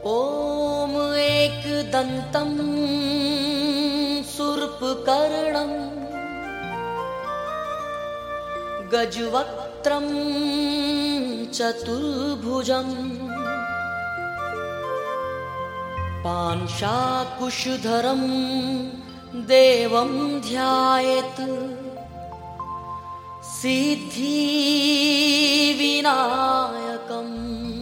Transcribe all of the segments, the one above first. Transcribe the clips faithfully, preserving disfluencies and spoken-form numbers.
ॐ एकदन्तं शूर्पकर्णं गजवक्त्रं चतुर्भुजं पांशाकुशधरं देवं ध्यायेत् सिद्धिविनायकम्।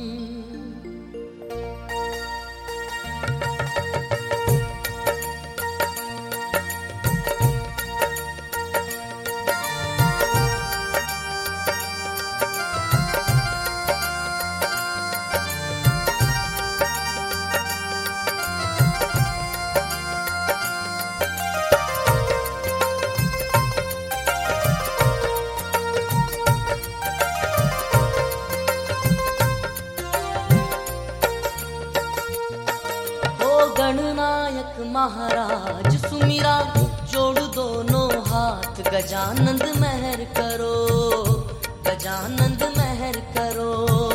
गणनायक महाराज सुमिरा, जोड़ दोनों हाथ गजानंद मेहर करो, गजानंद मेहर करो।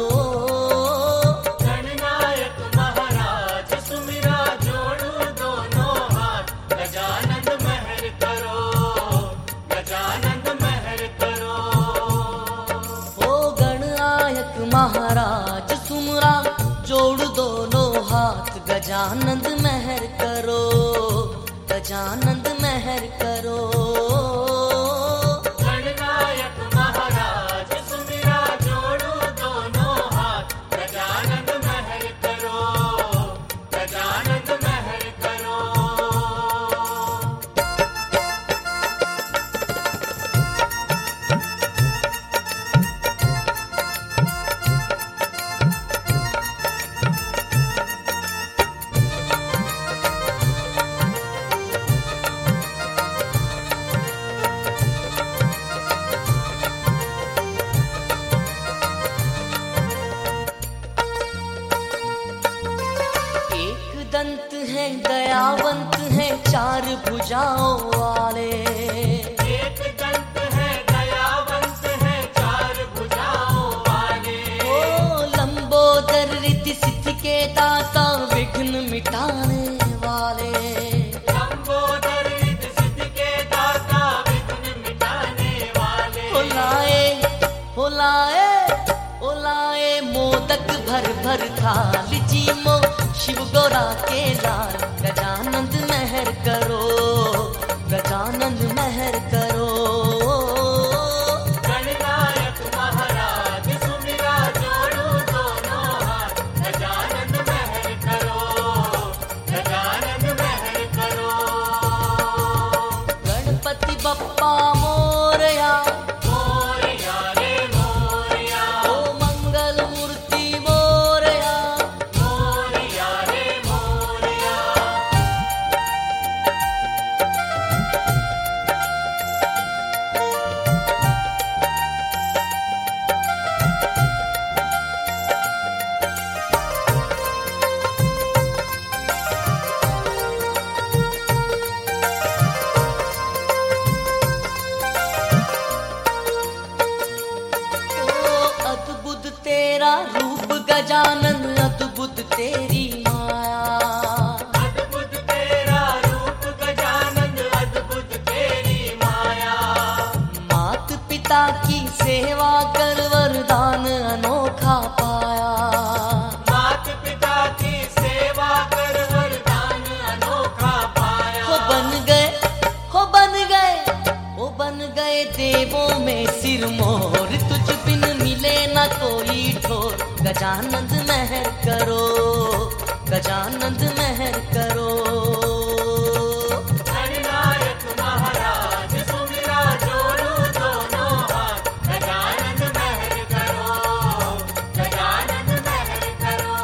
गणनायक महाराज सुमिरा, जोड़ दोनों हाथ गजानंद मेहर करो, गजानंद मेहर करो। ओ गणनायक महाराज सुमिरा, जोड़ दोनों हाथ गजानंद मेहर करो, गजानंद मेहर करो। गणनायक महाराज सुमिरा, जोड़ो दोनों हाथ गजानंद मेहर करो, गजानंद मेहर करो। दंत है दयावंत है चार भुजाओं वाले, एक दंत है दयावंत है चार भुजाओं वाले। ओ लंबोदर रिद्धि सिद्धि के दाता विघ्न मिटाने वाले, लंबोदर रिद्धि सिद्धि के दाता विघ्न मिटाने वाले। हो लाए हो लाए हो लाए मोदक भर भर थाली जीमो, शिव गौरा के लाल गजानंद मेहर करो, गजानंद मेहर करो। गणनायक महाराज सुमिरा, जोड़ो दोनों हाथ गजानंद मेहर करो, गजानंद मेहर करो। गणपति बप्पा मोरया, मोरया रे मोरया, ओ मंगल मूर्ति मोरया। मोरया रे मोरया। ओ अद्भुत तेरा रूप गजानन, अद्भुत तेरी माया। अद्भुत तेरा रूप गजानंद, अद्भुत तेरी माया। मात पिता की सेवा कर वरदान अनोखा पाया। मात पिता की सेवा कर वरदान अनोखा पाया। हो बन गए हो बन गए हो बन गए देवों में सिरमौर, तुझ बिन मिले न कोई ठोर। गजानंद मेहर करो, गजानंद मेहर करो। गणनायक महाराज सुमिरा, जोड़ो दोनों हाथ गजानंद मेहर करो, गजानंद मेहर करो।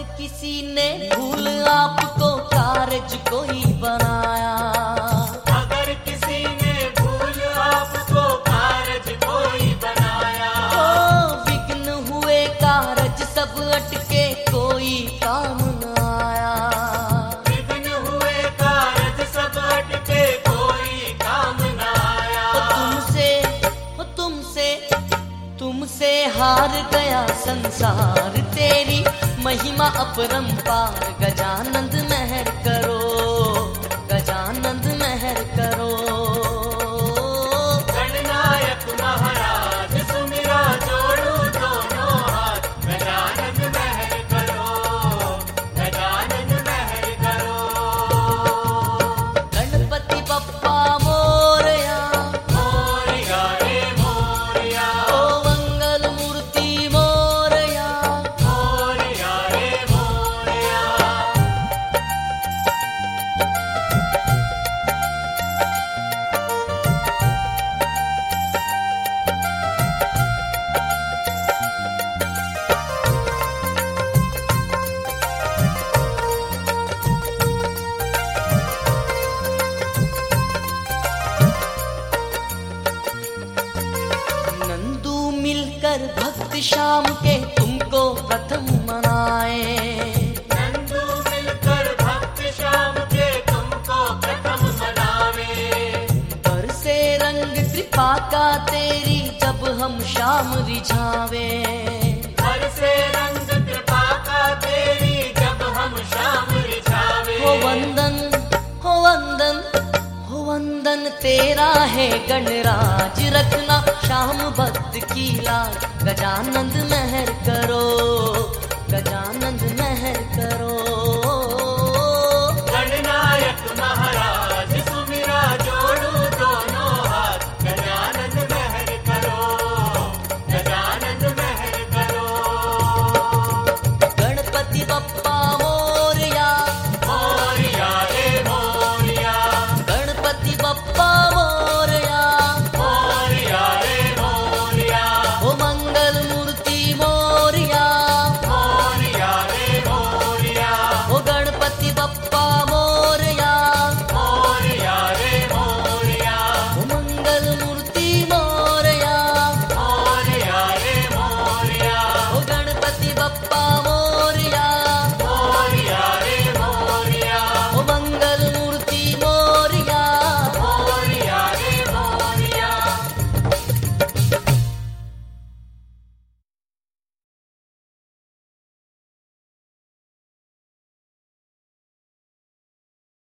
किसी ने भूल आपको कारज कोई बनाया, अगर किसी ने भूल आपको कारज कोई बनाया, ओ विघ्न हुए कारज सब अटके कोई काम न आया। विघ्न हुए कारज सब अटके कोई काम न आया। ओ तुमसे ओ तुमसे तुमसे हार गया संसार, तेरी महिमा अपरंपार। गजानंद मेहर करो, गजानंद मेहर करो। गणनायक महाराज सुमिरा जोड़ो दोनों हाथ, गजानन मेहर करो, गजानन मेहर करो। गणपति बप्पा मोरया, मोरया रे मोरया, ओ मंगल मूर्ति मोरया। मोरया रे मोरया। नंदू मिलकर भक्त शाम के तुमको प्रथम मनाए, नंदू मिलकर भक्त शाम के तुमको प्रथम मनावे। बरसे रंग कृपा का तेरी जब हम शाम रिझावे। बरसे रंग कृपा का तेरी जब हम शाम रिझावे। हो वंदन हो वंदन हो वंदन तेरा है गणराज, रखना श्याम भक्त की लाज। गजानंद में